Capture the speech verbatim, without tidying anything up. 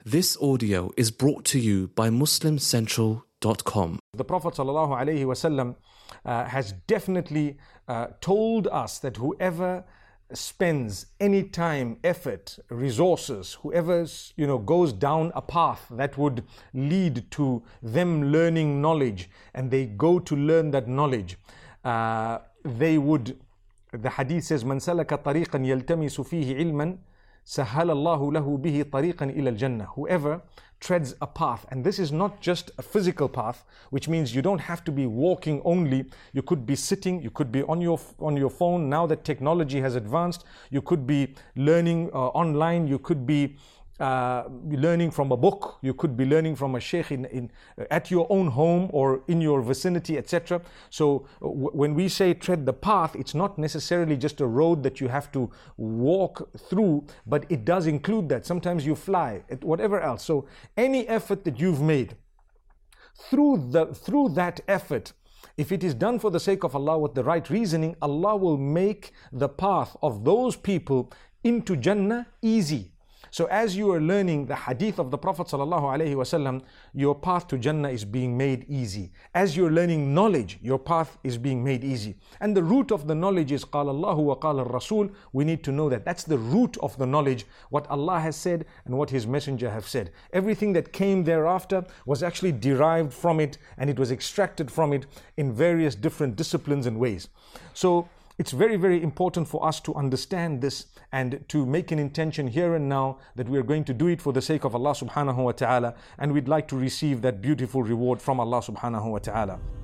This audio is brought to you by Muslim Central dot com. The Prophet ﷺ uh, has definitely uh, told us that whoever spends any time, effort, resources, whoever you know goes down a path that would lead to them learning knowledge, and they go to learn that knowledge, uh, they would. The hadith says, "Man salaka tariqan yaltamisu fihi ilman, sahhala Allahu lahu bihi tariqan ila al-jannah." Whoever treads a path, and this is not just a physical path, which means you don't have to be walking only. You could be sitting, you could be on your on your phone. Now that technology has advanced, you could be learning uh, online. You could be uh, learning from a book. You could be learning from a sheikh in, in at your own home or in your vicinity, et cetera. So w- when we say tread the path, it's not necessarily just a road that you have to walk through, but it does include that. Sometimes you fly, whatever else. So any effort that you've made, through the through that effort, if it is done for the sake of Allah with the right reasoning, Allah will make the path of those people into Jannah easy. So as you are learning the hadith of the Prophet ﷺ, your path to Jannah is being made easy. As you're learning knowledge, your path is being made easy. And the root of the knowledge is قال الله وقال الرسول. We need to know that. That's the root of the knowledge, what Allah has said and what His Messenger have said. Everything that came thereafter was actually derived from it, and it was extracted from it in various different disciplines and ways. So it's very, very important for us to understand this and to make an intention here and now that we are going to do it for the sake of Allah subhanahu wa ta'ala, and we'd like to receive that beautiful reward from Allah subhanahu wa ta'ala.